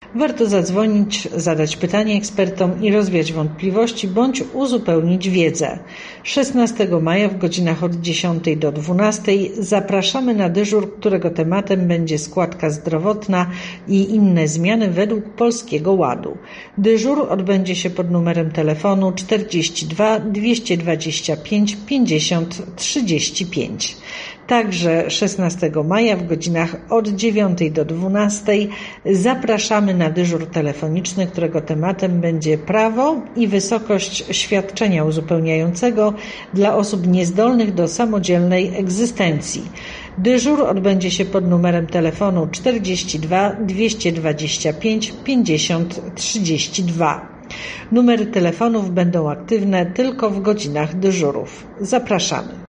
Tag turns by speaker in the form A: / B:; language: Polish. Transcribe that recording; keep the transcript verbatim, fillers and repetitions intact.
A: Warto zadzwonić, zadać pytanie ekspertom i rozwiać wątpliwości bądź uzupełnić wiedzę. szesnastego maja w godzinach od dziesiątej do dwunastej zapraszamy na dyżur, którego tematem będzie składka zdrowotna i inne zmiany według Polskiego Ładu. Dyżur odbędzie się pod numerem telefonu czterdzieści dwa dwieście dwadzieścia pięć pięćdziesiąt trzydzieści pięć. Także szesnastego maja w godzinach od dziewiątej do dwunastej zapraszamy na dyżur telefoniczny, którego tematem będzie prawo i wysokość świadczenia uzupełniającego dla osób niezdolnych do samodzielnej egzystencji. Dyżur odbędzie się pod numerem telefonu czterdzieści dwa dwieście dwadzieścia pięć pięćdziesiąt trzydzieści dwa. Numery telefonów będą aktywne tylko w godzinach dyżurów. Zapraszamy.